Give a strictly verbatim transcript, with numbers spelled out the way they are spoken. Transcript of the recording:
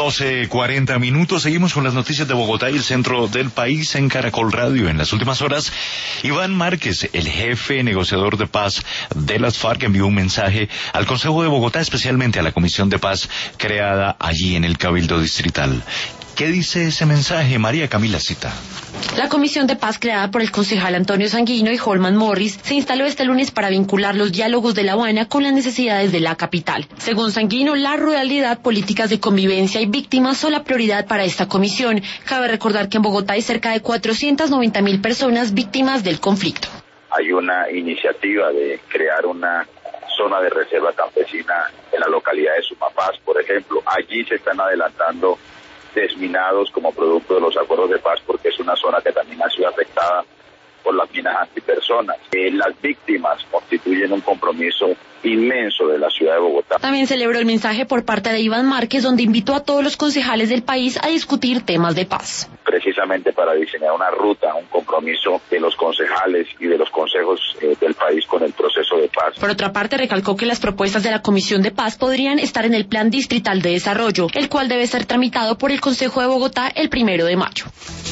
doce cuarenta minutos, seguimos con las noticias de Bogotá y el centro del país en Caracol Radio. En las últimas horas, Iván Márquez, el jefe negociador de paz de las FARC, envió un mensaje al Consejo de Bogotá, especialmente a la Comisión de Paz creada allí en el Cabildo Distrital. ¿Qué dice ese mensaje? María Camila Cita. La Comisión de Paz creada por el concejal Antonio Sanguino y Holman Morris se instaló este lunes para vincular los diálogos de La Habana con las necesidades de la capital. Según Sanguino, la ruralidad, políticas de convivencia y víctimas son la prioridad para esta comisión. Cabe recordar que en Bogotá hay cerca de cuatrocientas noventa mil personas víctimas del conflicto. Hay una iniciativa de crear una zona de reserva campesina en la localidad de Sumapaz, por ejemplo. Allí se están adelantando desminados como producto de los acuerdos de paz, porque es una zona que también ha sido afectada por las minas antipersonas. Eh, las víctimas constituyen un compromiso inmenso de la ciudad de Bogotá. También celebró el mensaje por parte de Iván Márquez, donde invitó a todos los concejales del país a discutir temas de paz. Precisamente para diseñar una ruta, un compromiso de los concejales y de los consejos eh, del país con el proceso de paz. Por otra parte, recalcó que las propuestas de la Comisión de Paz podrían estar en el Plan Distrital de Desarrollo, el cual debe ser tramitado por el Consejo de Bogotá el primero de mayo.